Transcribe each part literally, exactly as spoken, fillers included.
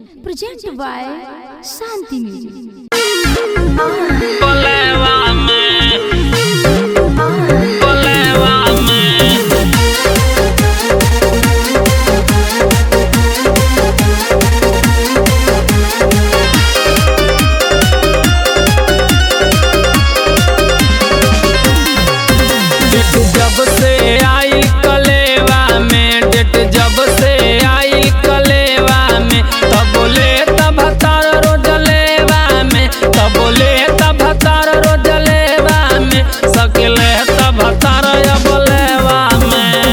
presented by Shanti Music. जब से आई कलेवा में डेट जब से आई कलेवा में तब बोले तब तार रोजलेवा में तब बोले तब तार रोजलेवा में सकले तब तार बोलेवा में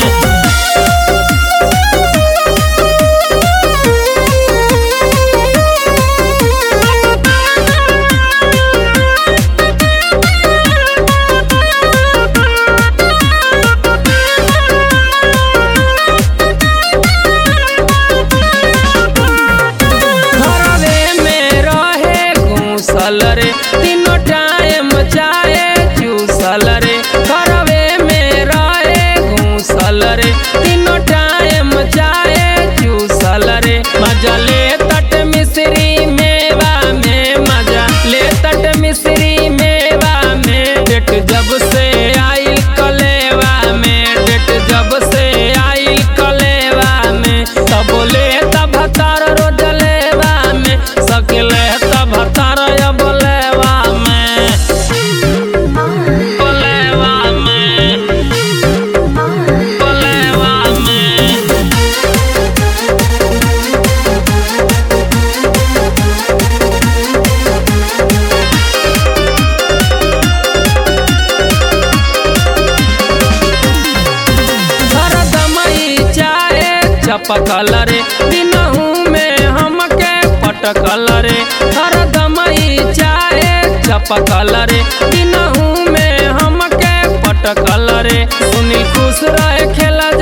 रे तीनों टाइम चाहे चूसल रे घरवे में रहे घूसल रे तीनों टाइम चाहे चूसल रे मजा ले तट मिश्री मेवा में मजा ले तट मिश्री मेवा में डेट जब से आई कलेवा में डेट जब से आई कलेवा में तब बोले तब तार रोजलेवा में सकले तब तार पकल रे दिनहू में हमके पटकल रे हर दमई चाहे चपकल रे दिनहू में हमके पटकल रे सुनी खुश रहे खेला